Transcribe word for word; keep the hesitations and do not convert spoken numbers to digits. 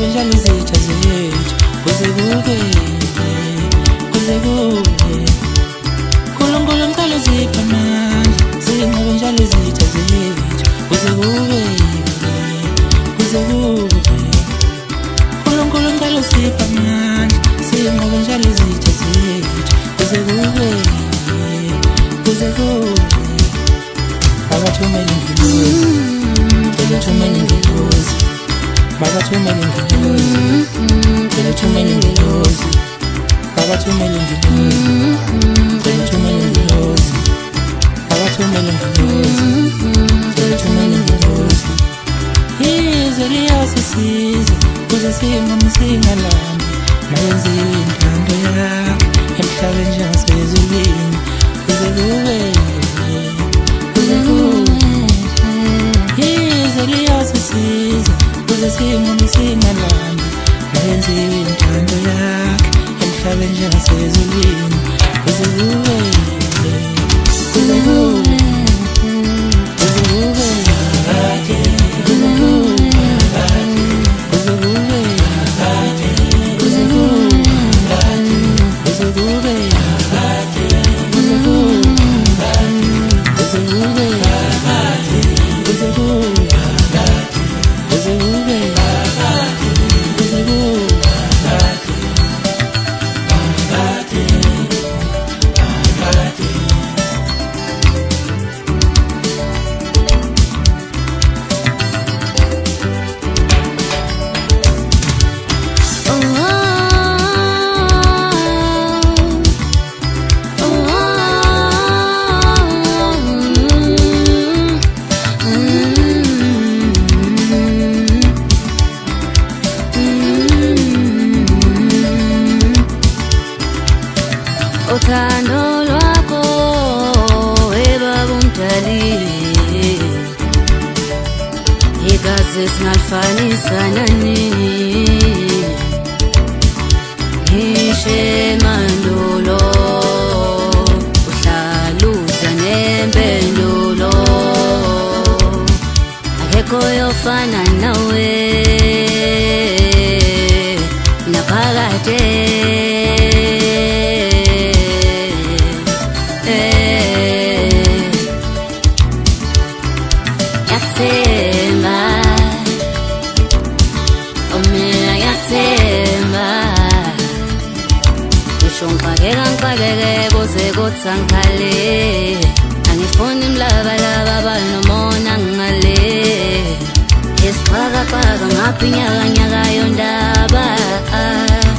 njalo izitha zethu kuze kube kuze kube uNkulunkulu ngicela uziphe amandla sinqobe njalo izitha zethu kuze kube kuze kube uNkulunkulu ngicela uziphe amandla sinqobe njalo izitha zethu kuze kube kuze kube Bakathumela ingilosi Ngicela uthumele ingilosi Bakathumela ingilosi Ngicela uthumele ingilosi Bakathumela ingilosi Ngicela uthumele ingilosi Bakathumela ingilosi Ngicela uthumele ingilosi Izwe liyasisiza kuze sinqobe singalambi mayenze intando yakho emhlabeni njengasezulwini kuze kube Izwe liyasisiza kuze sinqobe singalambi mayenze intando yakho emhlabeni njengasezulwini kuze kube kuze kube kuze kube kuze kube kuze kube kuze kube kuze kube Uthando lwakho ebaba umdali igazi singafanisa nani ngishe mandulo uhlaluza nempendulo akekho yofana nawe naphakade Ngipakeka ngipakeke kuze kuthi angikhale angifuni imlabalaba banomona ngale Isixhakaqhaka ngaphi nyaka nyaka yondaba